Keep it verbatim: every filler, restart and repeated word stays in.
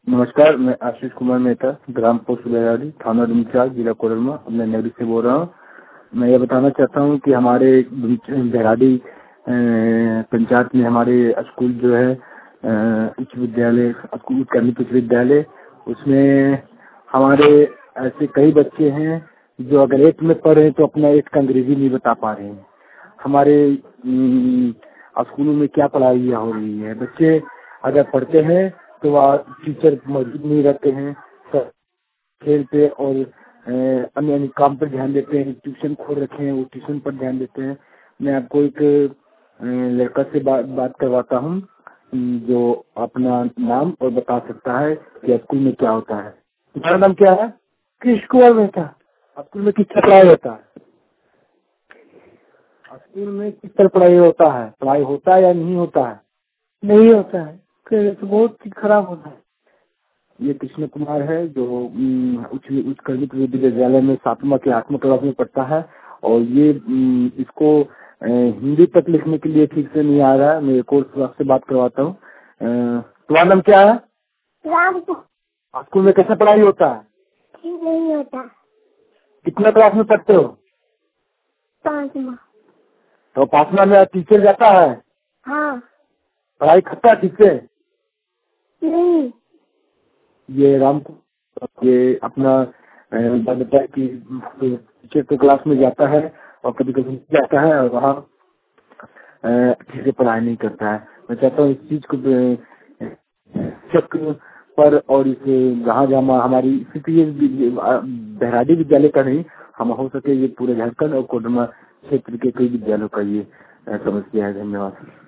नमस्कार, मैं आशीष कुमार मेहता, ग्राम पोस्ट बेराड़ी, थाना डुमचाल, जिला कोडरमा, अपने नगरी से बोल रहा हूँ। मैं ये बताना चाहता हूँ कि हमारे बेराड़ी पंचायत में हमारे स्कूल जो है उच्च विद्यालय, स्कूल उत्कर्मित उच्च विद्यालय, उसमें हमारे ऐसे कई बच्चे हैं जो अगर एट में पढ़ रहे हैं तो अपना एट का अंग्रेजी नहीं बता पा रहे हैं। हमारे स्कूलों में क्या पढ़ाई हो रही है, बच्चे अगर पढ़ते हैं तो वह टीचर मौजूद नहीं रहते हैं, खेल पे और अन्य अन्य काम पर ध्यान देते हैं। ट्यूशन खोल रखे हैं, वो ट्यूशन पर ध्यान देते हैं। मैं आपको एक लड़का से बात बात करवाता हूँ जो अपना नाम और बता सकता है कि स्कूल में क्या होता है। तुम्हारा नाम क्या है? कृष्ण कुमार मेहता। स्कूल में किस तरह पढ़ाई होता है? स्कूल में किस तरह पढ़ाई होता है? पढ़ाई होता है या नहीं होता है? नहीं होता है, तो बहुत खराब होता है। ये कृष्ण कुमार है जो उच्च उत्कर्मित विद्यालय में सातवां के आठवां क्लास में पढ़ता है और ये इसको हिंदी तक लिखने के लिए ठीक से नहीं आ रहा है। मैं एक और आपसे बात करवाता हूँ। तुम्हारा नाम क्या है? राम। स्कूल में कैसे पढ़ाई होता है? नहीं होता। कितना क्लास में पढ़ते हो? पांचवा। तो पांचवा में टीचर जाता है? हाँ। पढ़ाई करता है ठीक से? नहीं। ये राम ये अपना बताया कि टीचर तो क्लास में जाता है और कभी कभी जाता है और वहाँ ठीक से पढ़ाई नहीं करता है। मैं चाहता हूँ इस चीज को शिक्षक पर और इस जहाँ जहाँ हमारी सिर्फ ये बेराड़ी विद्यालय का नहीं, हम हो सके ये पूरे झारखंड और कोडरमा क्षेत्र के कई विद्यालयों का ये समस्या है। धन्यवाद।